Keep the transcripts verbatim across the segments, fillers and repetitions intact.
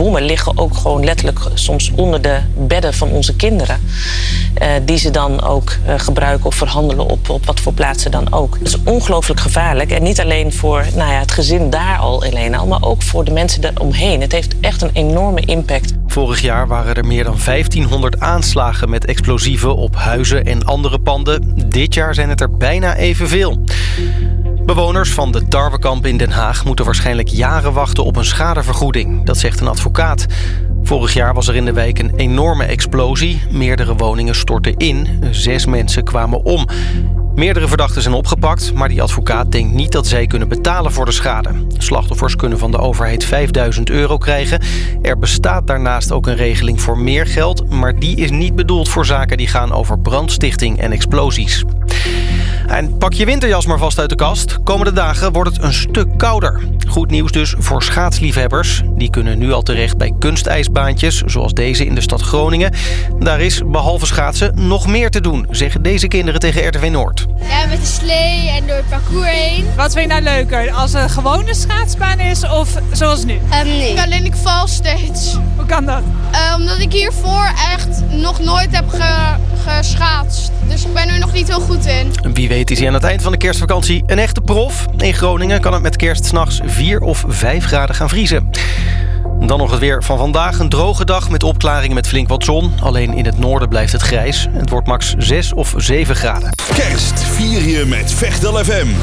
bommen liggen ook gewoon letterlijk soms onder de bedden van onze kinderen. Uh, die ze dan ook uh, gebruiken of verhandelen op, op wat voor plaatsen dan ook. Het is ongelooflijk gevaarlijk. En niet alleen voor nou ja, het gezin daar al alleen al, maar ook voor de mensen daaromheen. Het heeft echt een enorme impact. Vorig jaar waren er meer dan vijftienhonderd aanslagen met explosieven op huizen en andere panden. Dit jaar zijn het er bijna evenveel. Bewoners van de Tarwekamp in Den Haag moeten waarschijnlijk jaren wachten op een schadevergoeding. Dat zegt een advocaat. Vorig jaar was er in de wijk een enorme explosie. Meerdere woningen stortten in. Zes mensen kwamen om. Meerdere verdachten zijn opgepakt, maar die advocaat denkt niet dat zij kunnen betalen voor de schade. Slachtoffers kunnen van de overheid vijfduizend euro krijgen. Er bestaat daarnaast ook een regeling voor meer geld, maar die is niet bedoeld voor zaken die gaan over brandstichting en explosies. En pak je winterjas maar vast uit de kast. Komende dagen wordt het een stuk kouder. Goed nieuws dus voor schaatsliefhebbers. Die kunnen nu al terecht bij kunstijsbaantjes, zoals deze in de stad Groningen. Daar is, behalve schaatsen, nog meer te doen, zeggen deze kinderen tegen R T V Noord. Ja, met de slee en door het parcours heen. Wat vind je nou leuker? Als een gewone schaatsbaan is of zoals nu? Um, nee. Alleen ik val steeds. Hoe kan dat? Uh, omdat ik hiervoor echt nog nooit heb ge- geschaatst. Dus ik ben er nog niet heel goed in. Wie weet is hij aan het eind van de kerstvakantie een echte prof. In Groningen kan het met kerst 's nachts vier of vijf graden gaan vriezen. Dan nog het weer van vandaag. Een droge dag met opklaringen met flink wat zon. Alleen in het noorden blijft het grijs. Het wordt max zes of zeven graden. Kerst vier je met Vechtel F M.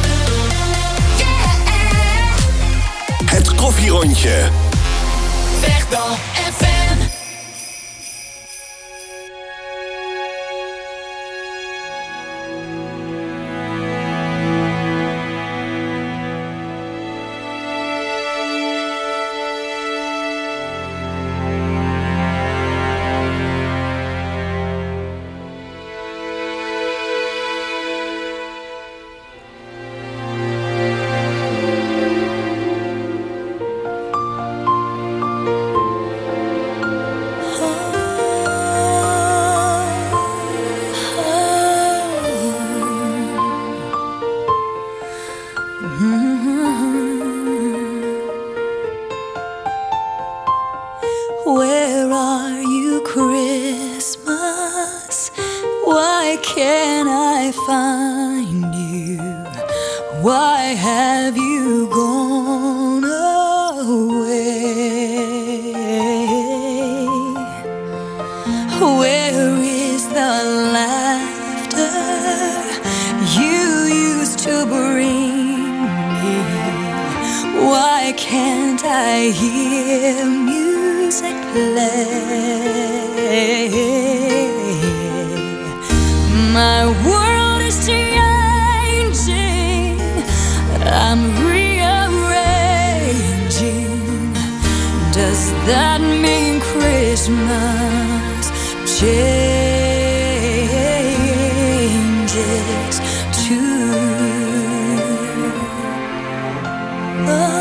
Het koffierondje. Vechtel F M. Where are you, Christmas? Why can't I find you? Why have you gone away? Where is the laughter you used to bring me? Why can't I hear music play? My world is changing, I'm rearranging. Does that mean Christmas changes too? Oh.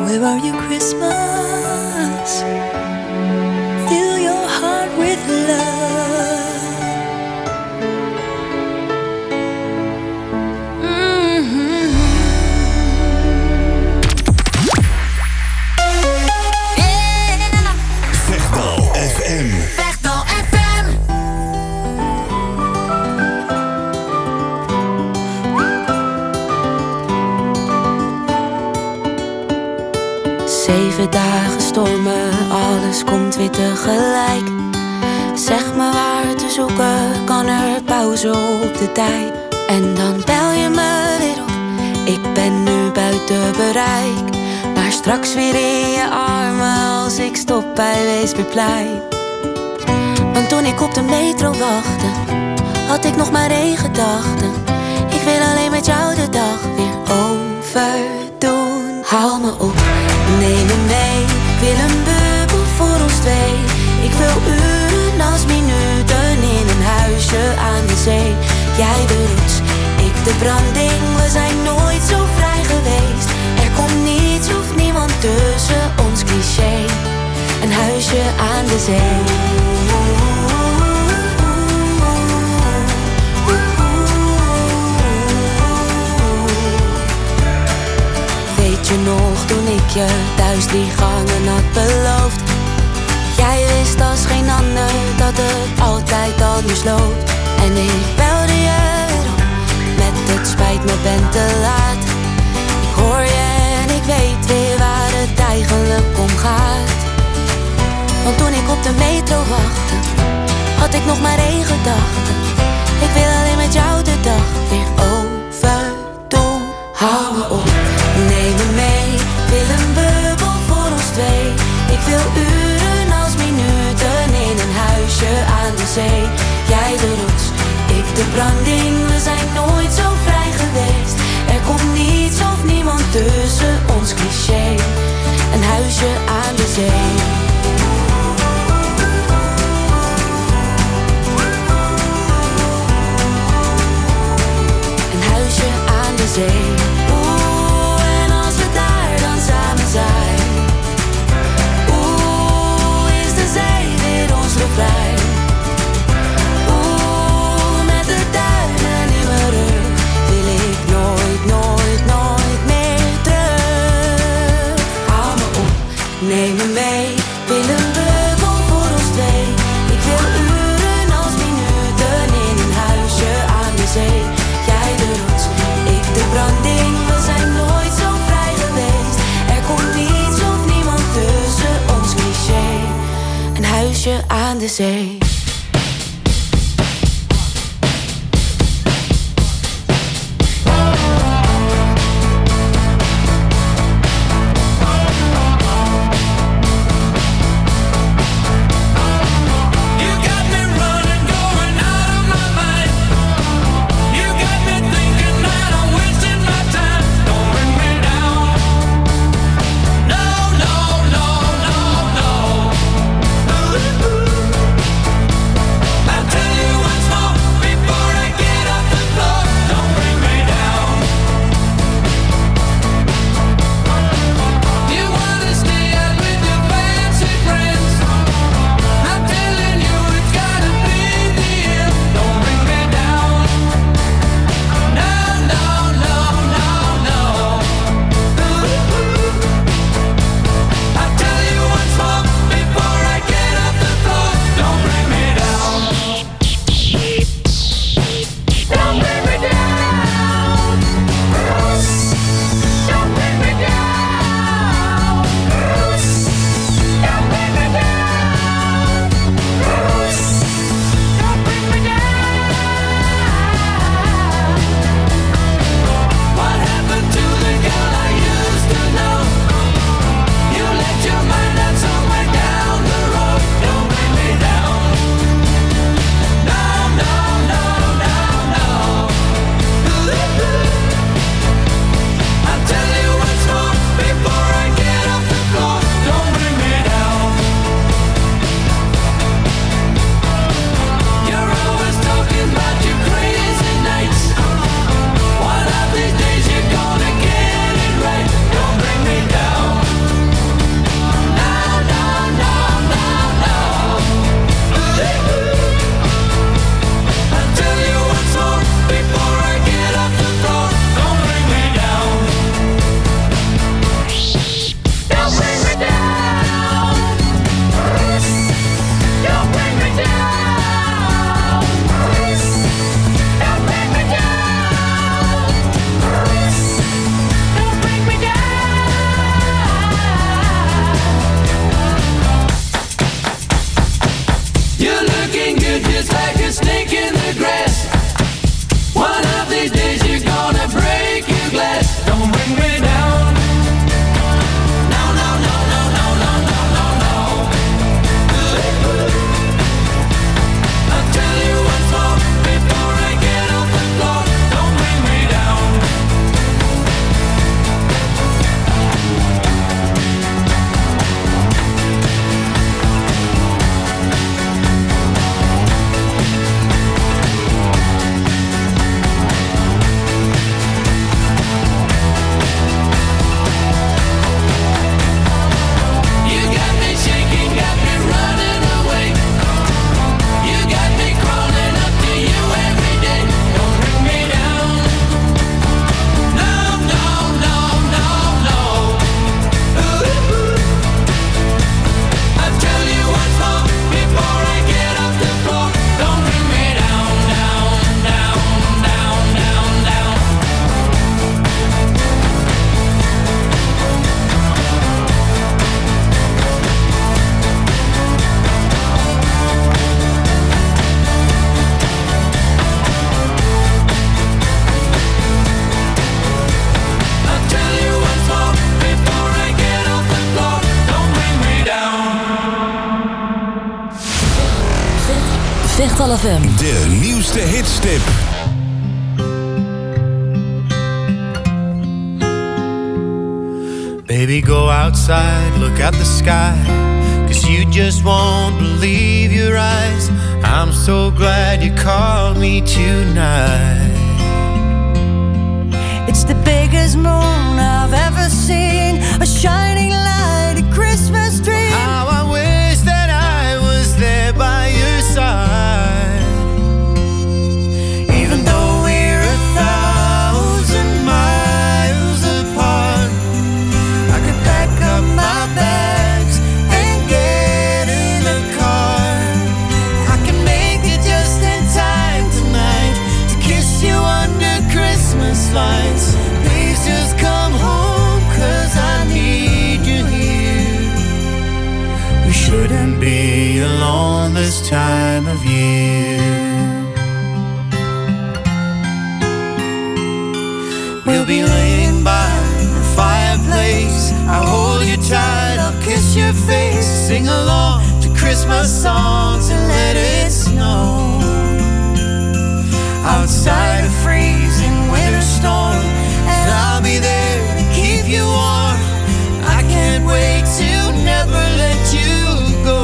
Where are you, Christmas? Fill your heart with love. Mm-hmm. Yeah. Vechtal F M. Vechtal F M. Zeven dagen stormen, alles komt weer tegelijk. Zeg me waar te zoeken, kan er pauze op de tijd. En dan bel je me weer op, ik ben nu buiten bereik. Maar straks weer in je armen als ik stop bij Weesperplein. Want toen ik op de metro wachtte, had ik nog maar één gedachte. Ik wil alleen met jou de dag weer overdoen. Haal me op, neem me mee, ik wil een bubbel voor ons twee. Ik wil uren als minuten in een huisje aan de zee. Jij de rots, ik de branding, we zijn nooit zo vrij geweest. Er komt niets of niemand tussen ons cliché. Een huisje aan de zee. Weet je nog toen ik je thuis die gangen had beloofd? Jij wist als geen ander dat het altijd anders loopt. En ik belde je weer op met het spijt me, ben te laat. Ik hoor je en ik weet weer waar het eigenlijk om gaat. Want toen ik op de metro wachtte, had ik nog maar één gedachte. Ik wil alleen met jou de dag weer overdoen. Hou me op, neem me mee, wil een bubbel voor ons twee. Ik wil uren als minuten in een huisje aan de zee. Jij de rots, ik de branding, we zijn nooit zo vrij geweest. Er komt niets of niemand tussen ons cliché. Een huisje aan de zee. Een huisje aan de zee. Oeh, en als we daar dan samen zijn. Oeh, is de zee weer ons refrein. Oeh, met de duinen in mijn rug wil ik nooit, nooit, nooit meer terug. Hou me op, neem me mee, wil een bubbel voor ons twee. Ik wil uren als minuten in een huisje aan de zee. Jij de rots, ik de branding, we zijn nooit zo vrij geweest. Er komt niets of niemand tussen ons cliché. Een huisje aan de zee. like a snake in the grass. One of these days you're gonna break your glass. Don't bring me down. No, no, no, no, no, no, no, no, no. I'll tell you what's wrong before I get off the floor. Don't bring me down. Vechtal F M. De nieuwste hitstip. Baby, go outside, look at the sky, 'cause you just won't believe your eyes. I'm so glad you called me tonight. It's the biggest moon I've ever seen, a shining light, a Christmas dream. How I wish that I was there by your side. Even though we're a thousand miles apart, I could pack up my bags and get in the car. I can make it just in time tonight to kiss you under Christmas lights. Please just come home, 'cause I need you here. We shouldn't be alone this time of year. We'll be laying by the fireplace. I'll hold you tight, I'll kiss your face. Sing along to Christmas songs and let it snow. Outside a freezing winter storm, and I'll be there to keep you warm. I can't wait to never let you go.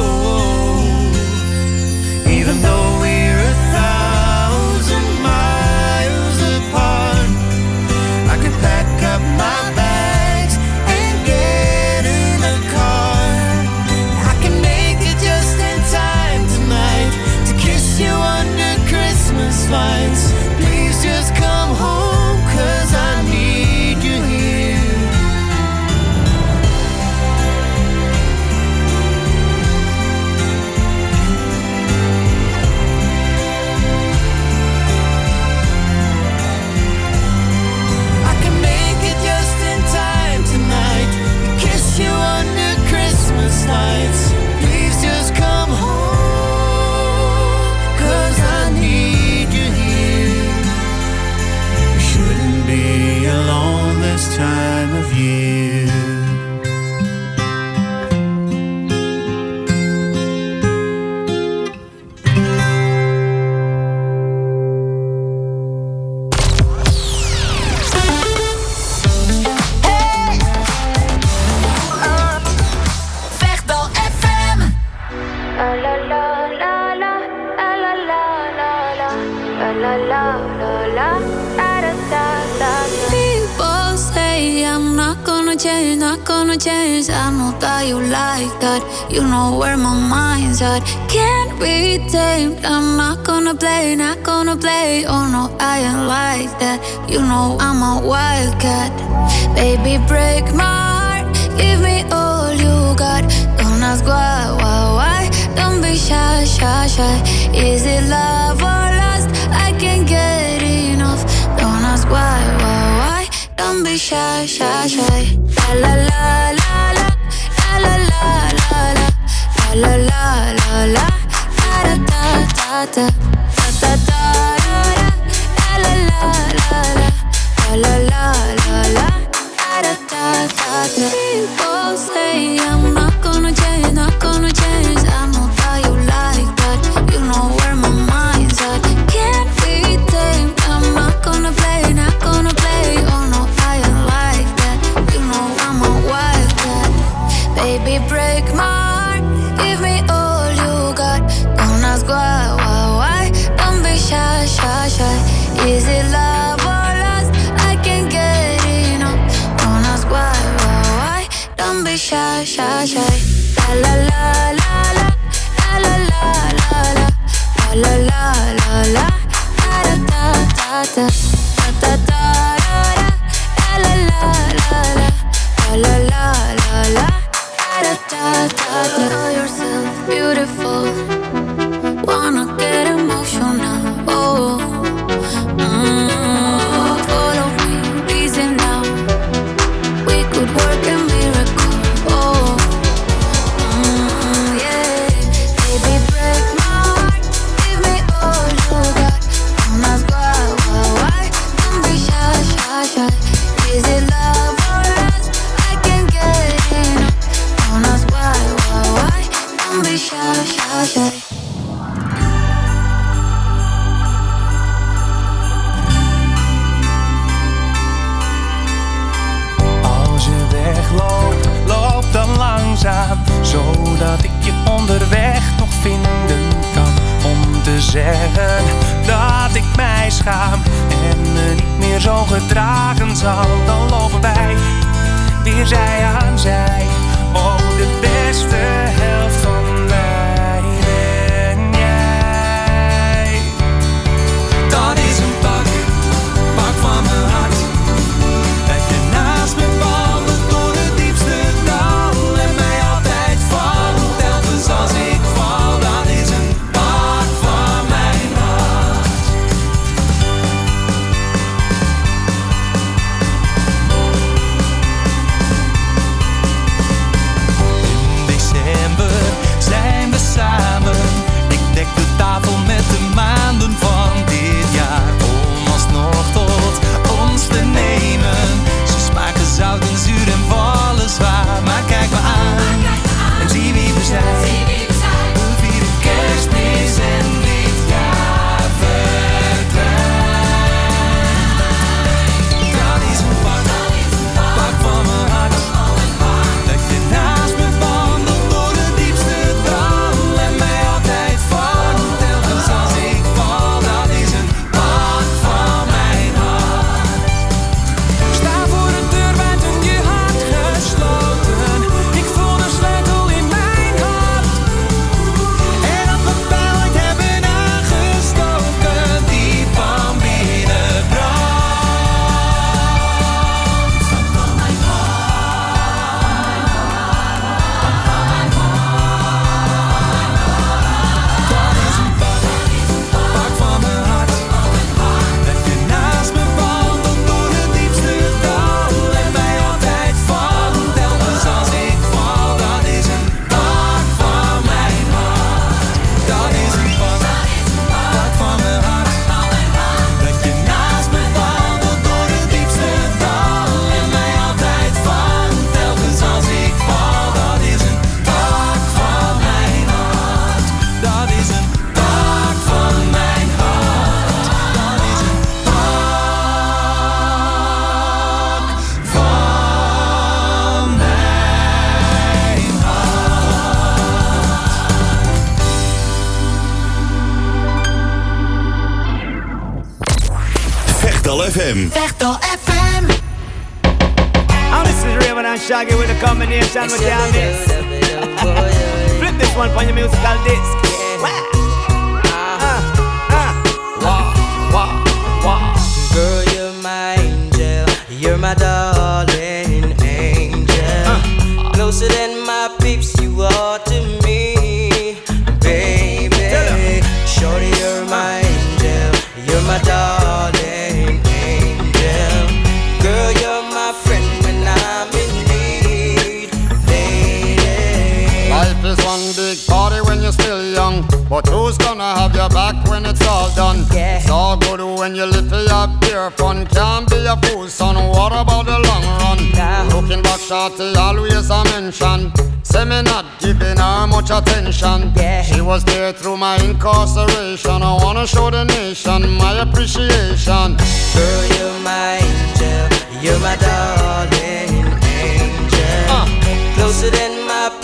Even though we're a thousand miles apart, I can pack up my bags and get in the car. I can make it just in time tonight to kiss you under Christmas lights. Please just come home, 'cause I need you here. I can make it just in time tonight to kiss you under Christmas lights. Please just come home, 'cause I need you here. We shouldn't be alone this time of year. Vechtal F M. People say I'm not gonna change, not gonna change. I know that you like that. You know where my mind's at. Can't be tamed. I'm not gonna play, not gonna play. Oh no, I ain't like that. You know I'm a wildcat. Baby, break my heart. Give me all you got. Don't ask why, why, why. Don't be shy, shy, shy. Is it love or lust? I can't get enough. Don't ask why, why, why. Don't be shy, shy, shy. La la la la la la la la la la la la la la da da da da. Baby, break my heart. Give me all you got. Don't ask why, why, why. Don't be shy, shy, shy. Is it love or lust? I can't get enough. Don't ask why, why, why. Don't be shy, shy, shy. La la la la la. La la la la la. La la la la. Da da da da. Da da da. La la la la. La la la la la. Da da da da. Know yourself beautiful. Wanna get emotional. Oh. Mm. Follow me, reason now. We could work a miracle. Oh. Mm, yeah. Baby, break my heart. Give me all you got. Don't ask why, why, why. Don't be shy, shy, shy. Is it love or lust? I can't get enough. Don't ask why, why, why. Don't be shy, shy, shy. Als je wegloopt, loop dan langzaam, zodat ik je onderweg nog vinden kan. Om te zeggen dat ik mij schaam en me niet meer zo gedragen zal. Dan lopen wij weer zij aan zij. Oh, de beste helft van mij ben jij. Dat is een pak, pak van mijn hart. Dat je naast me wandelt door het diepste dal en mij altijd vangt, telkens als ik val. Dat is een pak van mijn hart. In december zijn we samen. Ik dek de tafel met de maanden van dit jaar, om alsnog tot ons te nemen. Ze smaken zout en zuur en vallen zwaar. Maar kijk me aan en zie wie we zijn. We vieren Kerstmis en dit jaar verdwijnt. Dat is een pak, pak van mijn hart. Dat je naast me wandelt door de diepste dal en mij altijd vangt, telkens als ik val. Dat is een pak van mijn hart. Sta voor de deur buiten je hart gesloten. Ik voel de sleutel in mijn hand. En dat we pijl ooit hebben aangestoken, die van binnen brandt. Van mijn Dat is een pak, pak van mijn hart. Dat je naast me wandelt door het diepste dal en mij altijd vangt, telkens als ik val. Dat is een pak van mijn hart. Dat is een pak, pak van mijn hart. Dat je naast me wandelt door het diepste dal en mij altijd vangt, telkens als ik val. Dat is een pak van mijn hart. Dat is een pak van mijn hart. Dat is een pak van mijn hart. Vechtal F M. Vechtal F M. And this is Raymond and Shaggy with a combination with y'all mix. Flip this one for your musical disc. Wah. Ah, ah. Wah, wah, wah. Girl, you're my angel. You're my darling angel. Closer than my peeps, you are to me, baby. Shorty, you're my angel. You're my darling angel. Girl, you're my friend when I'm in need, lady. Life is one big party when you're still young, but who's gonna have your back when it's all done? Yeah. It's all good when you live for your beer fun. Can't be a fool, son. What about the long run? Now. Looking back, shorty always a mention. Say me not giving her much attention. Yeah. She was there through my incarceration. I wanna show the nation my appreciation. Girl, you're my angel. You're my darling angel. Uh. Closer than my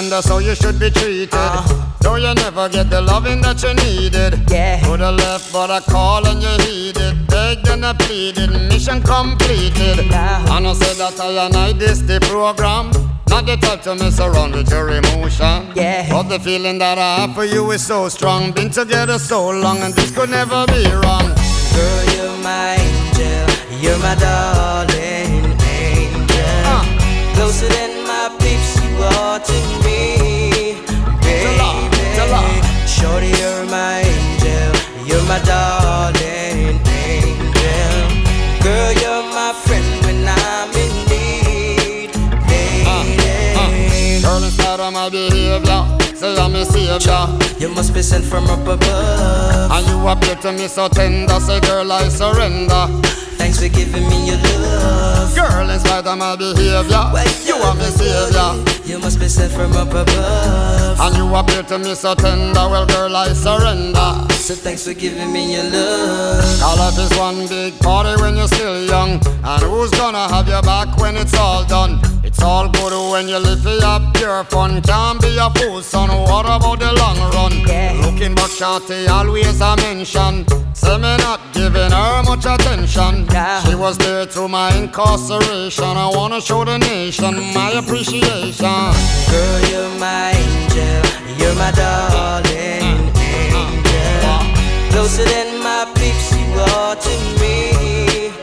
and that's how you should be treated. Uh-huh. Though you never get the loving that you needed. Yeah. Could have left, but I called and you heeded. Begged and I pleaded, mission completed. Uh-huh. And I said that I and I this the program. Not the type to mess around with your emotion. Yeah. But the feeling that I have for you is so strong. Been together so long and this could never be wrong. Girl, you're my angel. You're my darling angel. Uh. Closer than my peeps, you are to me, baby. Tell her. Shorty, you're my angel. You're my darling angel. Girl, you're my friend when I'm in need, baby. Uh, uh. Girl, in spite of my behavior, say I'm a savior. You must be sent from up above. And you appear to me so tender, say girl I surrender. Thanks for giving me your love. Girl, in spite of my behavior, you are my savior. You must be sent from up above. And you appear to me so tender, well girl I surrender. So thanks for giving me your love. All life is one big party when you're still young. And who's gonna have your back when it's all done? It's all good when you live for your pure fun. Can't be a fool, son, what about the long run? Yeah. Looking back, shawty, always a mention. Say me not giving her much attention. Yeah. She was there through my incarceration. I wanna show the nation my appreciation. Girl, you're my angel. You're my darling angel. Closer than my peeps, you are to me,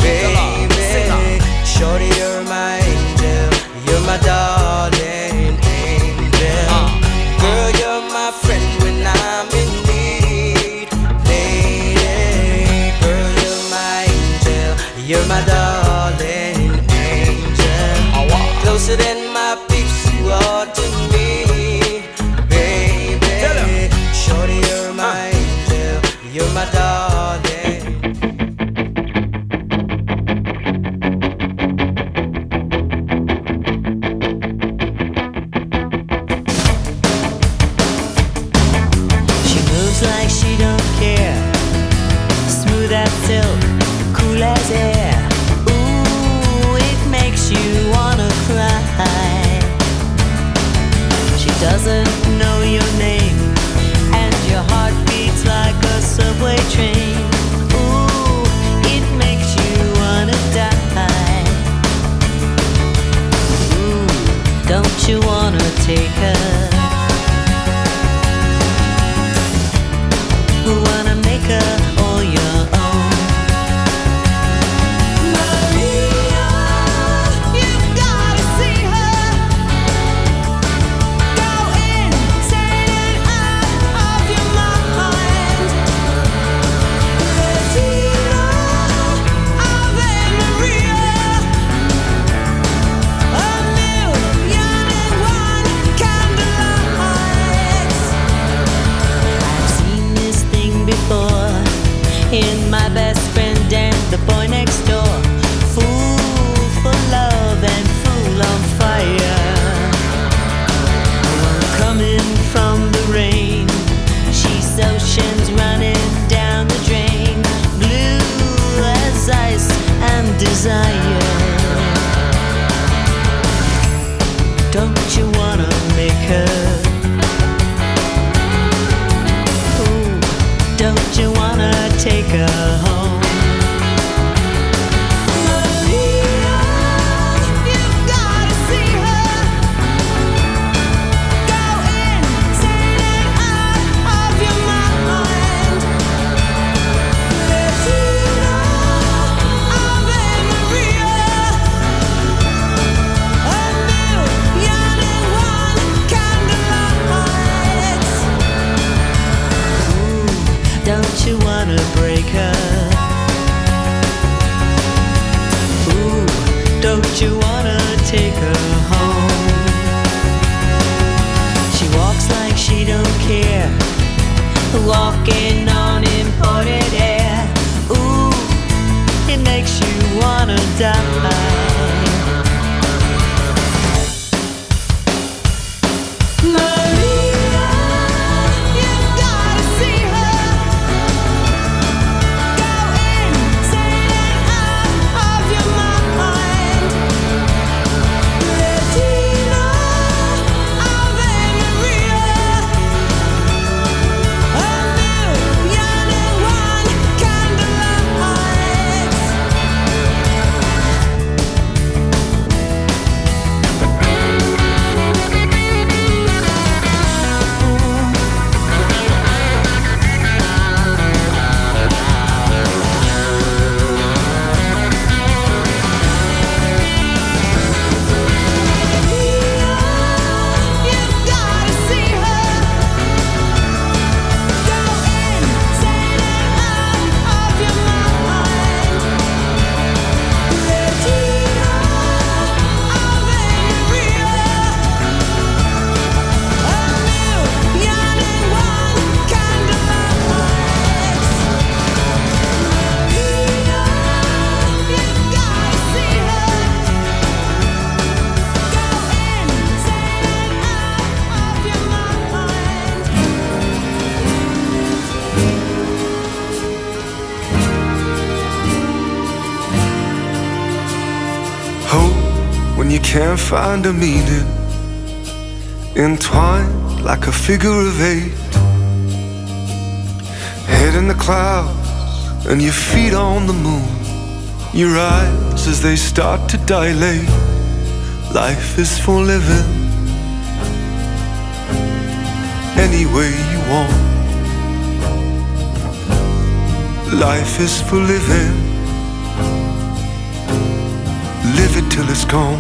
baby. Shorty, you're my angel. You're my darling angel. Girl, you're my friend when I'm in need, lady. Girl, you're my angel. You're my darling angel. Closer than my peeps, you are to me, baby. Shorty, you're my angel. You're my darling. She moves like she don't care. Smooth as silk, cool as air. Ooh, it makes you wanna cry. She doesn't know your name, and your heart beats like a subway train. Ooh, it makes you wanna die. Ooh, don't you wanna take her? Wanna make her all your own. Maria, you've gotta see her. Go insane and out of your mind. Bettina, Ave Maria. A million and one candlelights. I've seen this thing before in my best friend and the boy next door. Fool for love and fool on fire. One coming from the rain. She's oceans running down the drain. Blue as ice and desire. Don't you wanna make her? Ooh, don't you wanna take her home? Maria, you've gotta see her. Go insane and out of your mind. Bettina, Ave Maria. A million and one candlelights. Ooh, don't you wanna break her? Ooh, don't you wanna take her home? She walks like she don't care, walking on imported air. Ooh, it makes you wanna die. Maria, you've gotta see her. Go insane and out of your mind. Bettina, Ave can't find a meaning, entwined like a figure of eight. Head in the clouds and your feet on the moon, your eyes as they start to dilate. Life is for living any way you want. Life is for living, live it till it's gone.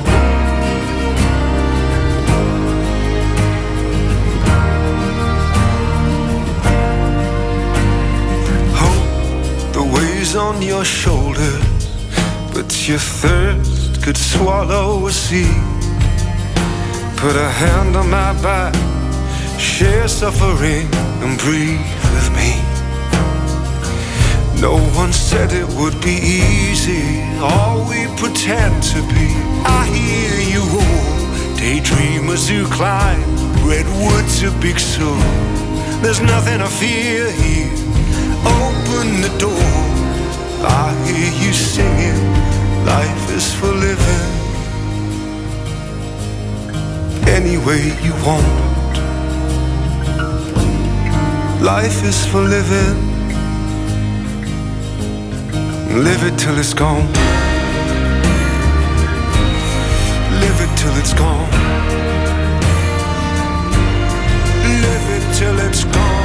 On your shoulders, but your thirst could swallow a sea. Put a hand on my back, share suffering and breathe with me. No one said it would be easy, all we pretend to be. I hear you all, daydreamers who climb redwoods to Big Sur. There's nothing to fear here, open the door. I hear you singing, life is for living any way you want. Life is for living, live it till it's gone. Live it till it's gone. Live it till it's gone.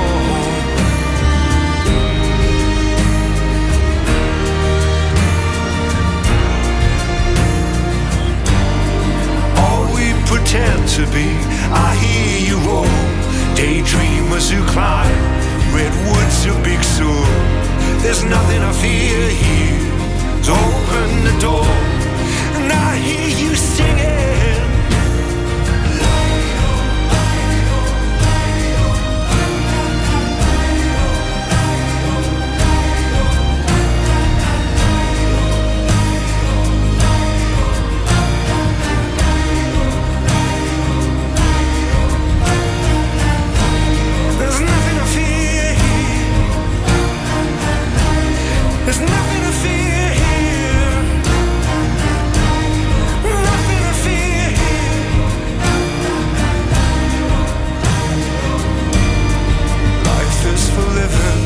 Pretend to be, I hear you roll, daydreamers who climb redwoods to Big Sur. There's nothing I fear here, so open the door, and I hear you singing. There's nothing to fear here. Nothing to fear here. Life is for living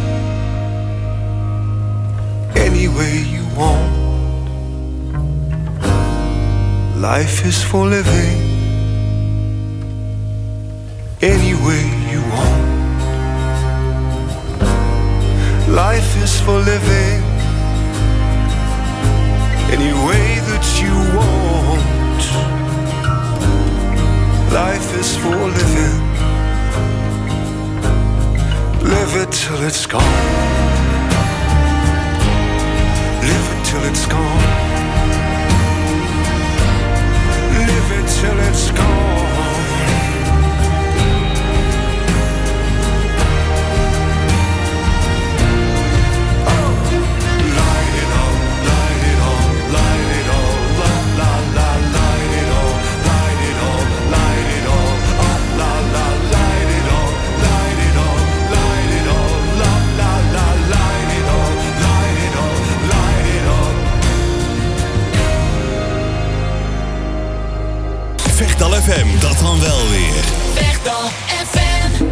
any way you want. Life is for living any way you want. Life is for living any way that you want. Life is for living, live it till it's gone. Live it till it's gone. Live it till it's gone. Vechtal F M, dat dan wel weer. Vechtal F M.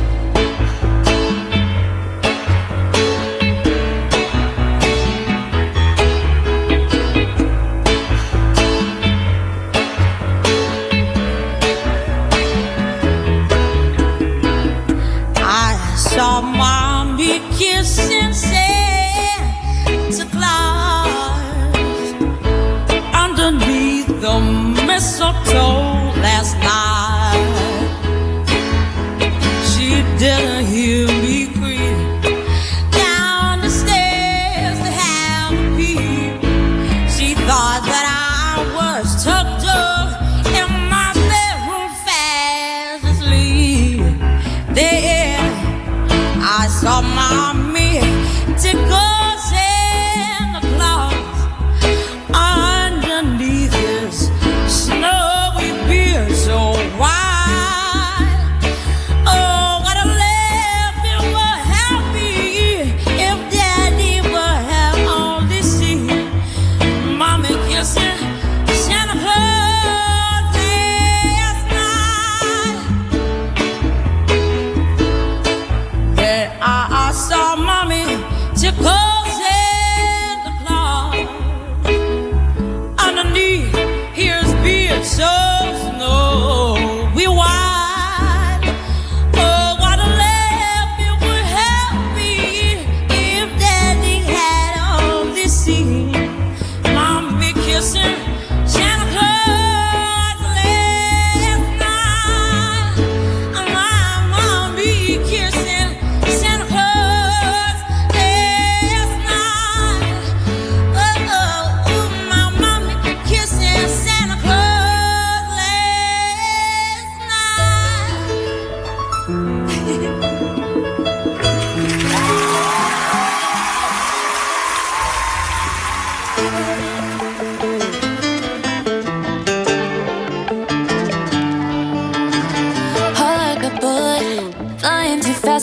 I saw mommy kissing Santa Claus underneath the mistletoe last night.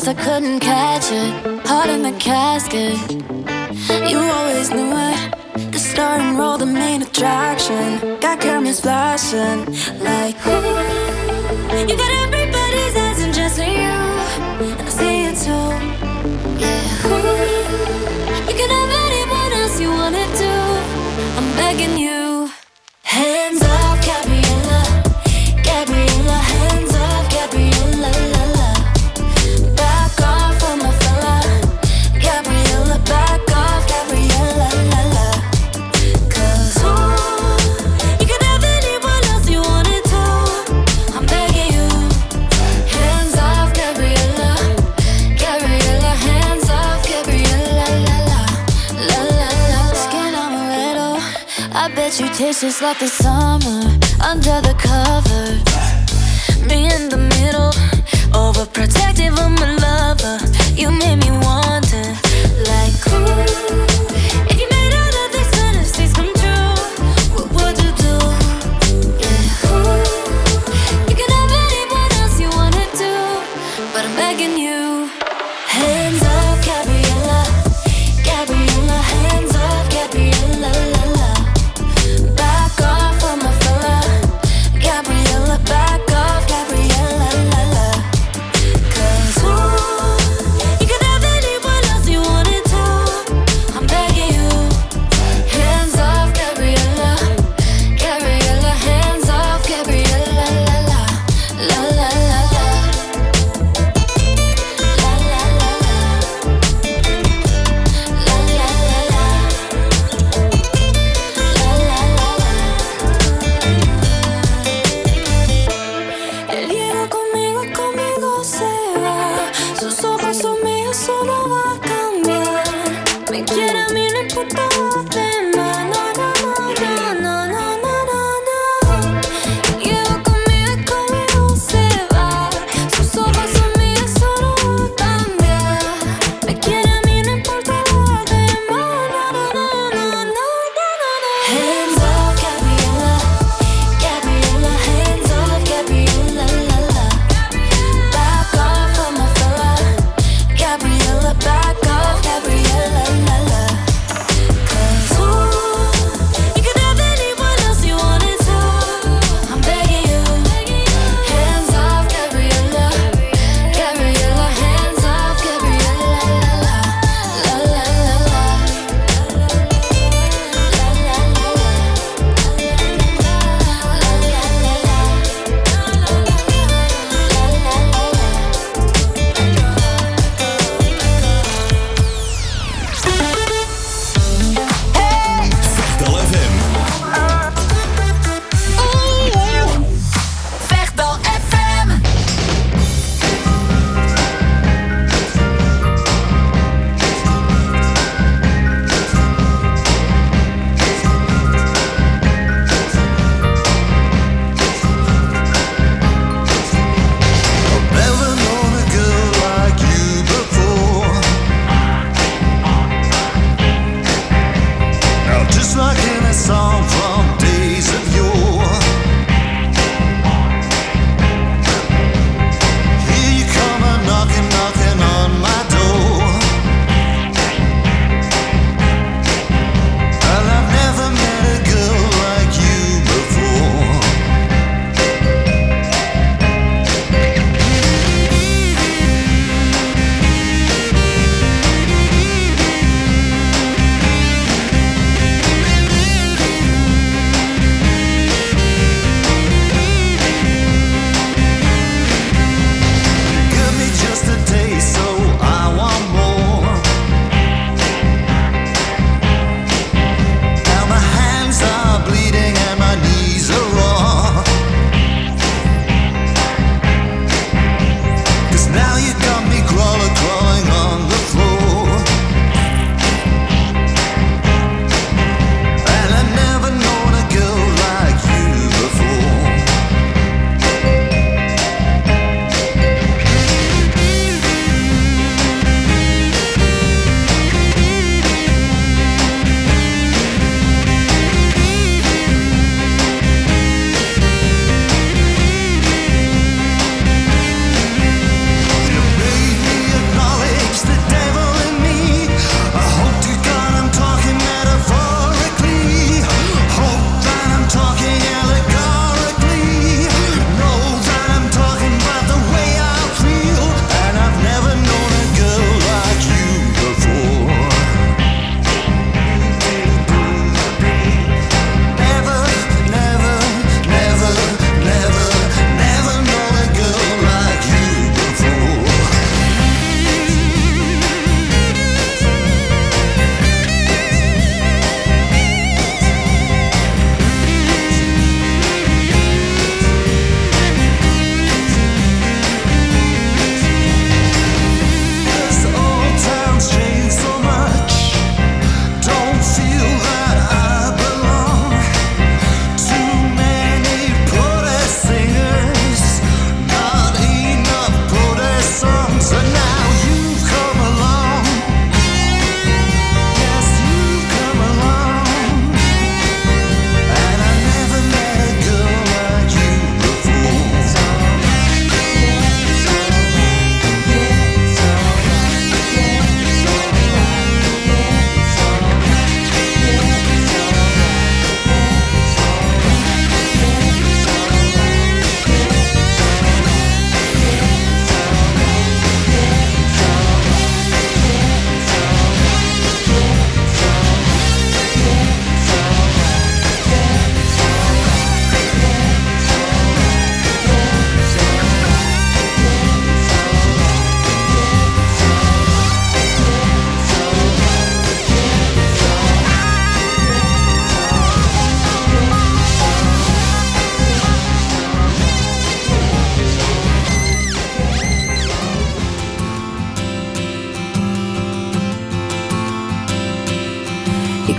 I couldn't catch it. Heart in the casket. You always knew it. The star and roll, the main attraction. Got cameras flashing like ooh. You got everybody's eyes and just you. And I see it too. Yeah. Ooh. You can have anyone else you wanna do. I'm begging you. Hands off, Gabriella. Gabriella, hands off, Gabriella, la la. Back off on my fella. Gabriella, back off, Gabriella, la la. Cause ooh, you can have anyone else you wanted to. I'm begging you. Hands off, Gabriella. Gabriella, hands off, Gabriella, la la. La la la. Skin amaretto. I bet you taste just like the summer under the covers. Me in the middle, overprotective of my lover. You made me wonder, like ooh, if you made all of these fantasies come true, what would you do? Yeah, ooh, you can have anyone else you wanna do, but I'm begging you. Hands off, Gabriella. Gabriella, hands off, Gabriella, la la. Back off on my fella. Gabriella, back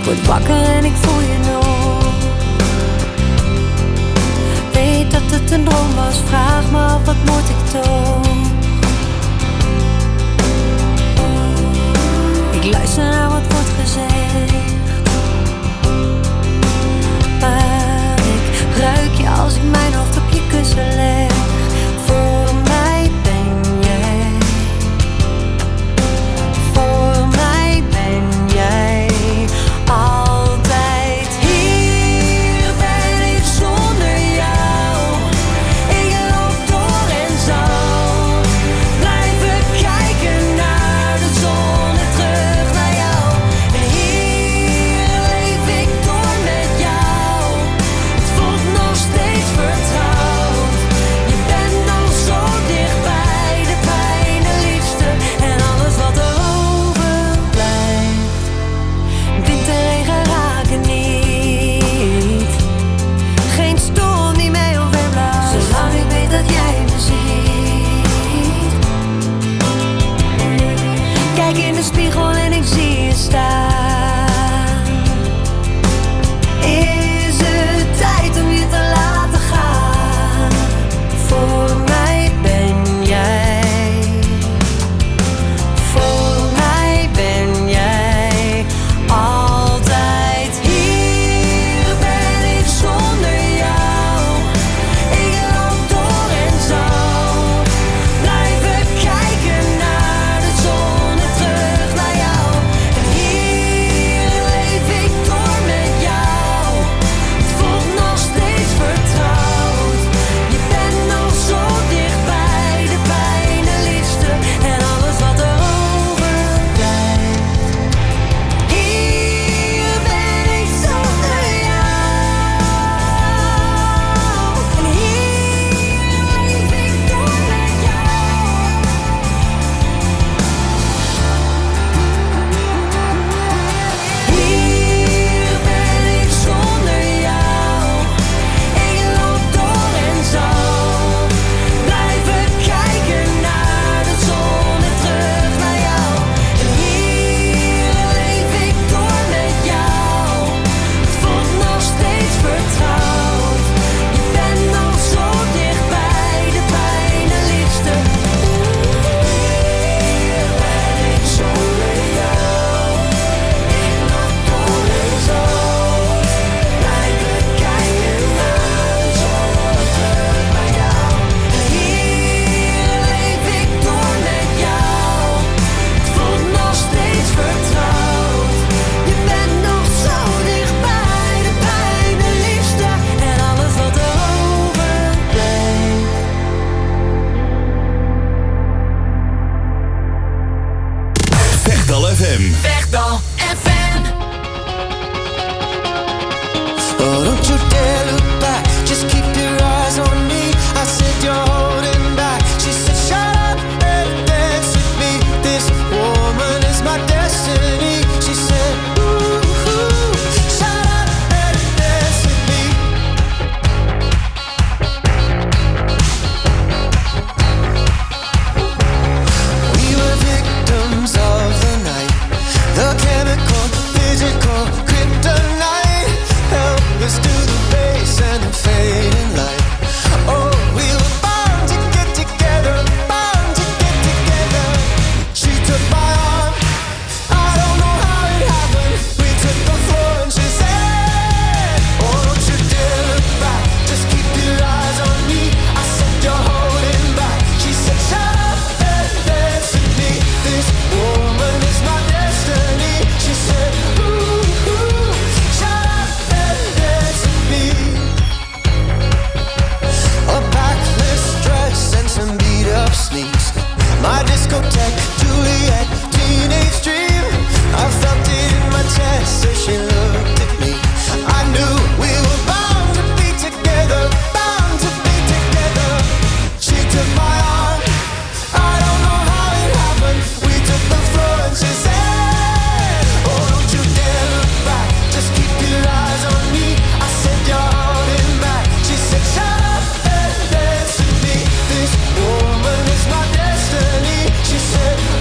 word wakker en ik voel je nog. Weet dat het een droom was, vraag me af wat moet ik toch. Ik luister naar wat wordt gezegd, maar ik ruik je als ik mijn hoofd op je kussen leg. Voor mij ben jij, voor mij ben jij altijd hier. Ben ik zonder jou, ik loop door en zal blijven kijken naar de zon en terug naar jou. En hier leef ik door met jou, het voelt nog steeds vertrouwd. Je bent nog zo dichtbij, de pijn, de liefste en alles wat er overblijft. Wind en regen raken niet, geen storm die mij overblaast, zolang ik weet dat jij me ziet. Kijk in de spiegel en ik zie je staan. Is het tijd om je te laten gaan? Voor mij ben jij, voor mij ben jij altijd hier. Ben ik zonder jou, ik loop door en zal blijven kijken naar de zon en terug naar jou. En hier leef ik door met jou, het voelt nog steeds vertrouwd. Je bent nog zo dichtbij, de pijn, de liefste en alles wat er overblijft. Hier ben ik zonder jou, en hier leef ik door met jou. Hier ben ik zonder jou, ik loop door en zal blijven kijken naar de zon en terug naar jou. En hier leef ik door met jou, het voelt nog steeds vertrouwd. Je bent nog zo dichtbij, de pijn, de liefste. Hier ben ik zonder jou, ik loop door en zal blijven kijken naar de zon en terug naar jou. En hier leef ik door met jou, het voelt nog steeds vertrouwd. Je bent nog zo dichtbij, de pijn, de liefste en alles wat er overblijft. Vechtal F M. Vechtal F M. Oh, don't you dare look back, just keep your eyes on me. I said you're holding back. She said shut up and dance with me. This woman is my destiny. She said ooh, ooh, shut up and dance with me. We were victims of the night, the chemical, physical, kryptonite. Help us to the base and the fading light. Oh, we were bound to get together, bound to get together. She took my arm, I don't know how it happened. We took the floor and she said, oh, don't you dare look back, just keep your eyes on me. I said you're holding back. She said shut up and dance with me. This woman is my destiny. She said ooh, ooh, shut up and dance with me. A backless dress and some beat up sneaks. My discotheque, Juliet, teenage dream. I felt it in my chest as she looked at me. I knew we were bound to be together, bound to be together. She took my arm, I don't know how it happened. We took the floor and she said, oh, don't you dare look back, just keep your eyes on me. I said you're holding back. She said shut up and dance with me. This woman is my destiny. She said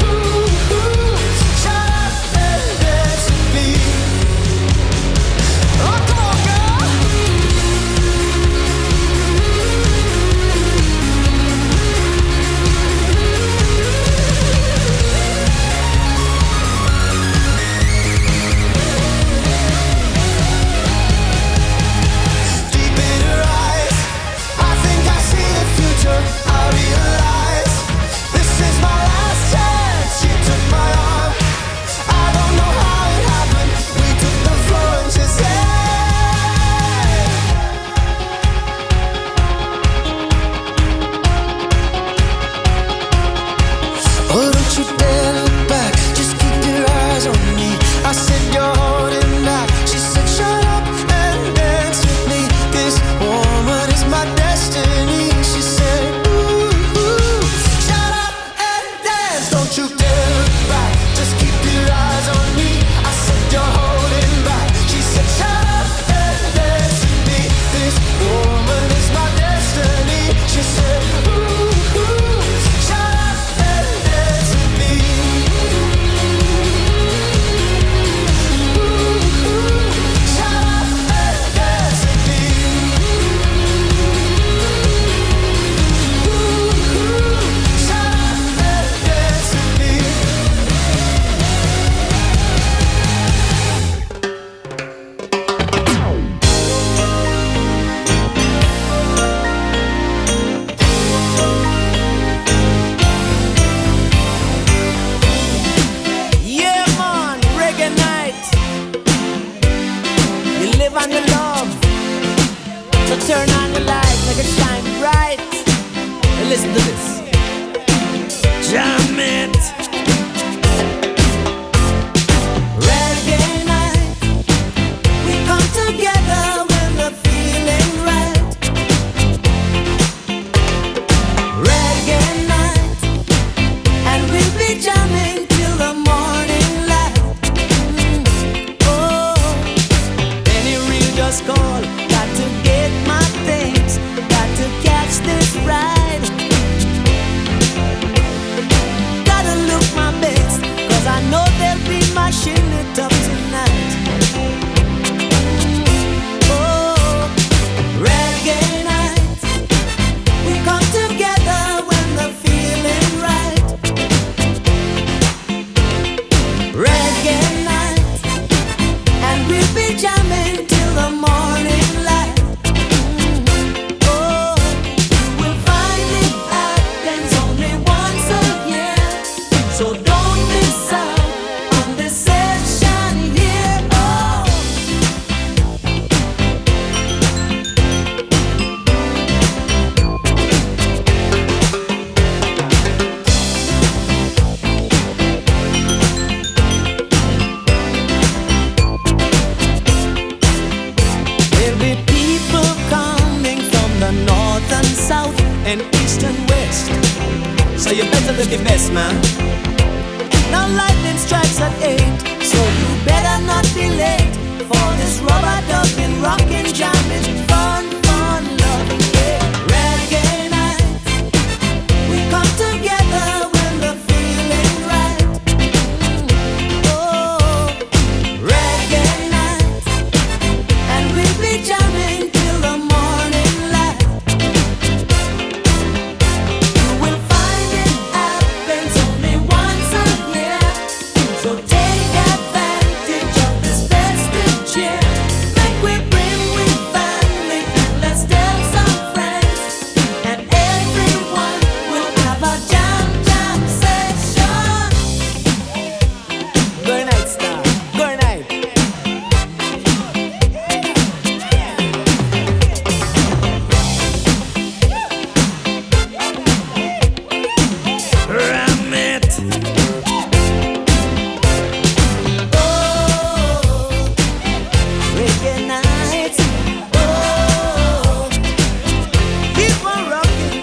listen to this. Jam it. Reggae night, we come together when the feeling right. Reggae night, and we'll be jamming till the morning light. Mm. Oh, Any real just call. got to get my things, got to catch this ride. Gotta look my best, cause I know they'll be mashing it up tonight. Oh, reggae night, we come together when the feeling right. Reggae night, and we'll be jamming till the morning light. Oh, you will find it happens only once a year, so don't miss out on this session here. Oh. There'll be people coming from the north and south And east and west. So you better look your best, man. Now lightning strikes at eight, so you better not be late for this rubber dubbing, rockin', jamming, fun, fun, loving, yeah. Reggae night, we come together when the feeling right. Oh, reggae night, and we'll be jamming till the morning light. You will find it happens only once a year, so take advantage of this festive cheer. Make we bring with family and let's tell some friends, and everyone will have a jam jam session. Good night, star. Good night. Ram it. Reggae night, oh, keep on rocking.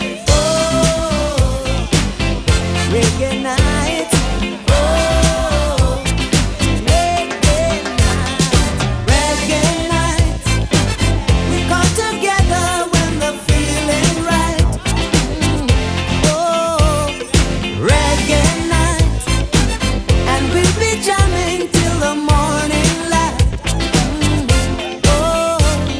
Oh, reggae night, oh, reggae night, reggae night. We come together when the feeling right. Oh, reggae night, and we'll be jamming till the morning light. Oh,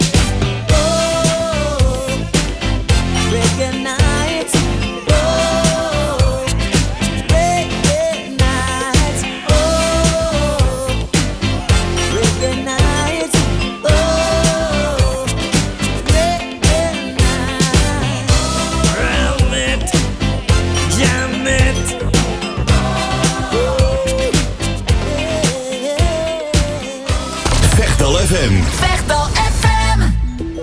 oh, reggae night, oh, reggae night, oh, reggae night, oh, reggae night. Ram it. Jam it. Vechtal F M. Vechtal F M.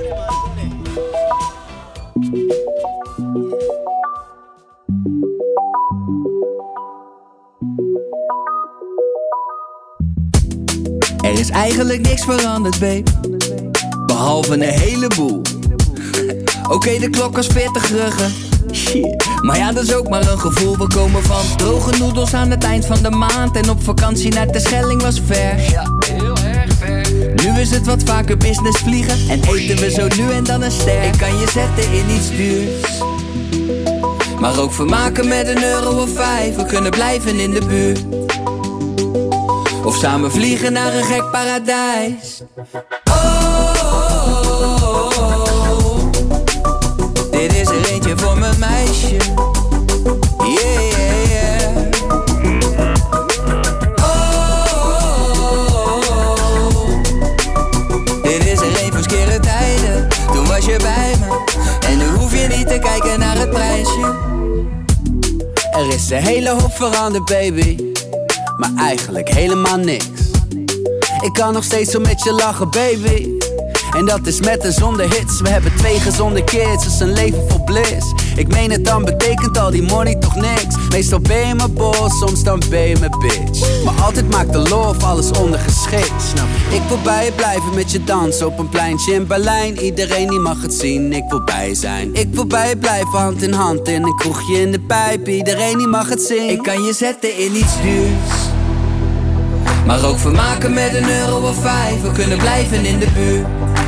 Er is eigenlijk niks veranderd, babe. Behalve een heleboel. Oké, de klok was veertig ruggen. Shit. Maar ja, dat is ook maar een gevoel. We komen van droge noedels aan het eind van de maand. En op vakantie naar Terschelling was ver. Ja, heel erg ver. Nu is het wat vaker business vliegen. En eten we zo nu en dan een ster. Ik kan je zetten in iets duurs. Maar ook vermaken met een euro of vijf. We kunnen blijven in de buurt. Of samen vliegen naar een gek paradijs. Oh, oh, oh, oh. Dit is er eentje voor mijn meisje. Yeah, yeah, yeah. Oh, oh, oh, oh. Dit is er een voor skere tijden. Toen was je bij me. En nu hoef je niet te kijken naar het prijsje. Er is een hele hoop veranderd, baby. Maar eigenlijk helemaal niks. Ik kan nog steeds zo met je lachen, baby. En dat is met en zonder hits. We hebben twee gezonde kids, dus een leven vol bliss. Ik meen het, dan betekent al die money toch niks. Meestal ben je mijn boss, soms dan ben je mijn bitch. Maar altijd maakt de love alles ondergeschikt, snap je? Ik wil bij je blijven met je dansen op een pleintje in Berlijn. Iedereen die mag het zien, ik wil bij je zijn. Ik wil bij je blijven, hand in hand in een kroegje in de pijp. Iedereen die mag het zien. Ik kan je zetten in iets duurs, maar ook vermaken met een euro of vijf. We kunnen blijven in de buurt,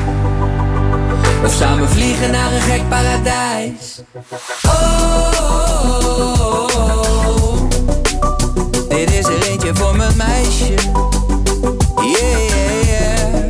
of samen vliegen naar een gek paradijs. Oh, oh, oh, oh. Dit is er eentje voor mijn meisje. Yeah, yeah, yeah.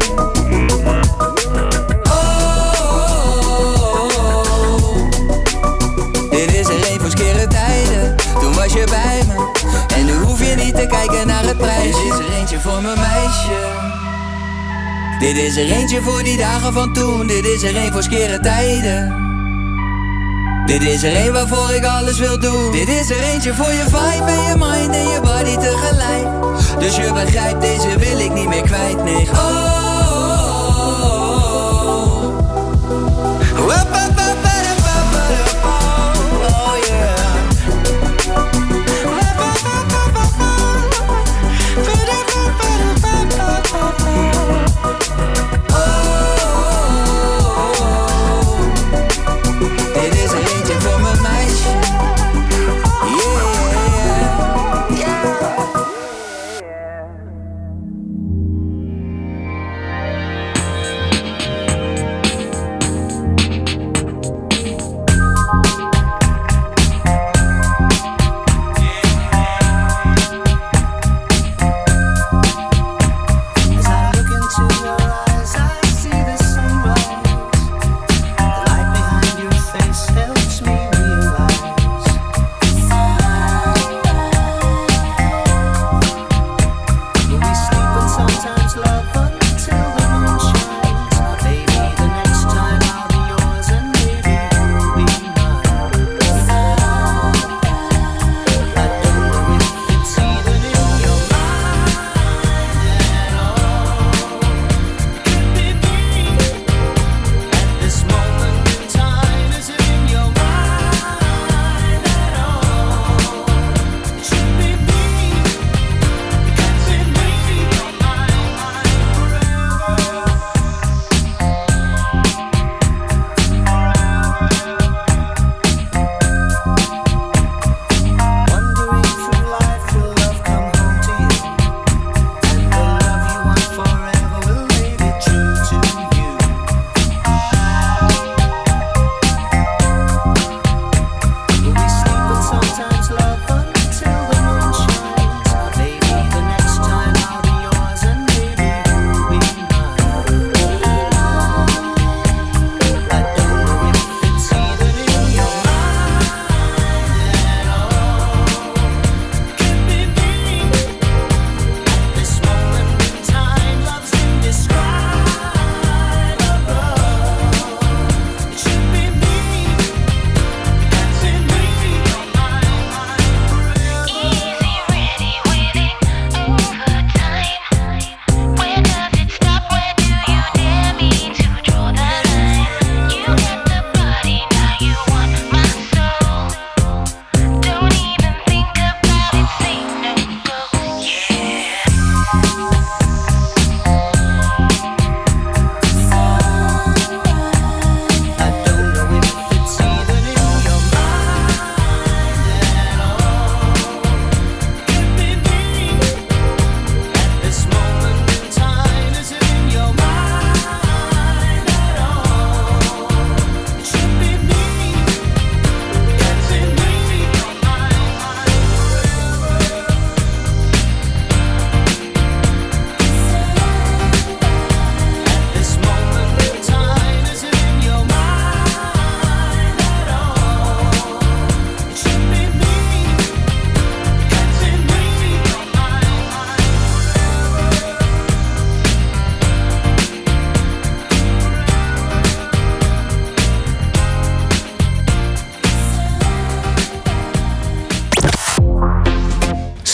Oh, oh, oh. Dit is er een voor skere tijden. Toen was je bij me en nu hoef je niet te kijken naar het prijsje. Dit is er eentje voor mijn meisje. Dit is er eentje voor die dagen van toen. Dit is er een voor skere tijden. Dit is er een waarvoor ik alles wil doen. Dit is er eentje voor je vibe en je mind en je body tegelijk. Dus je begrijpt, deze wil ik niet meer kwijt, nee. Oh, oh, oh, oh. Oh yeah.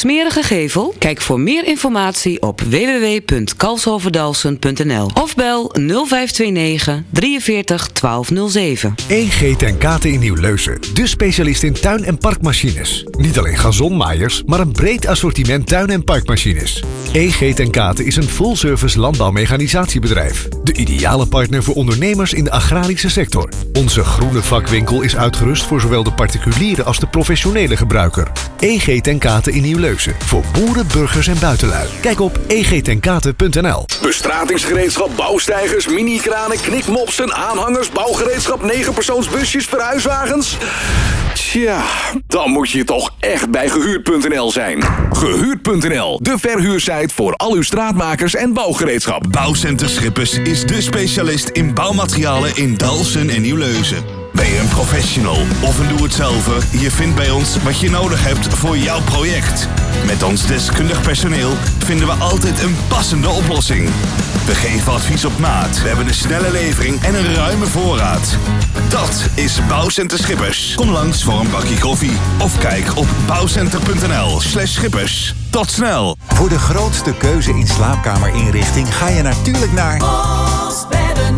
smerige gevel? Kijk voor meer informatie op w w w punt kalshoverdalsen punt n l of bel nul vijf twee negen drieënveertig twaalf nul zeven. E G ten Kate in Nieuw-Leusen, de specialist in tuin- en parkmachines. Niet alleen gazonmaaiers, maar een breed assortiment tuin- en parkmachines. E G ten Kate is een full-service landbouwmechanisatiebedrijf. De ideale partner voor ondernemers in de agrarische sector. Onze groene vakwinkel is uitgerust voor zowel de particuliere als de professionele gebruiker. E G ten Kate in Nieuw-Leusen. Voor boeren, burgers en buitenlui. Kijk op e g ten kate punt n l. Bestratingsgereedschap, bouwsteigers, mini-kranen, knikmopsen, aanhangers, bouwgereedschap, negenpersoonsbusjes, verhuiswagens. Tja, dan moet je toch echt bij gehuurd punt n l zijn. Gehuurd punt n l, de verhuursite voor al uw straatmakers en bouwgereedschap. Bouwcenter Schippers is de specialist in bouwmaterialen in Dalfsen en Nieuw-Leusen. Ben je een professional of een doe-het-zelver? Je vindt bij ons wat je nodig hebt voor jouw project. Met ons deskundig personeel vinden we altijd een passende oplossing. We geven advies op maat. We hebben een snelle levering en een ruime voorraad. Dat is Bouwcenter Schippers. Kom langs voor een bakje koffie of kijk op bouwcenter punt n l slash schippers. Tot snel! Voor de grootste keuze in slaapkamerinrichting ga je natuurlijk naar Bosbedden.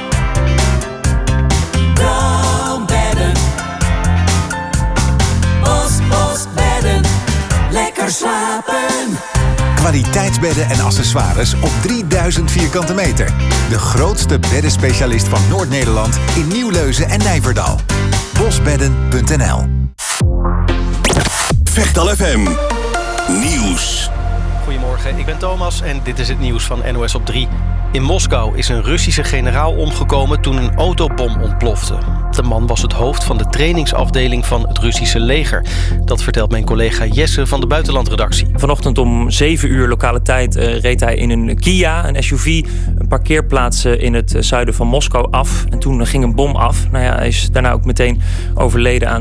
Droombedden. Bos, Bosbedden. Lekker slapen. kwaliteitsbedden en accessoires op drieduizend vierkante meter. De grootste beddenspecialist van Noord-Nederland in Nieuw-Leusen en Nijverdal. bosbedden punt n l. Vechtal F M Nieuws. Goedemorgen, ik ben Thomas en dit is het nieuws van N O S op drie. In Moskou is een Russische generaal omgekomen toen een autobom ontplofte. De man was het hoofd van de trainingsafdeling van het Russische leger. Dat vertelt mijn collega Jesse van de buitenlandredactie. Vanochtend om zeven uur lokale tijd uh, reed hij in een Kia, een S U V... een parkeerplaats uh, in het zuiden van Moskou af. En toen uh, ging een bom af. Nou ja, hij is daarna ook meteen overleden aan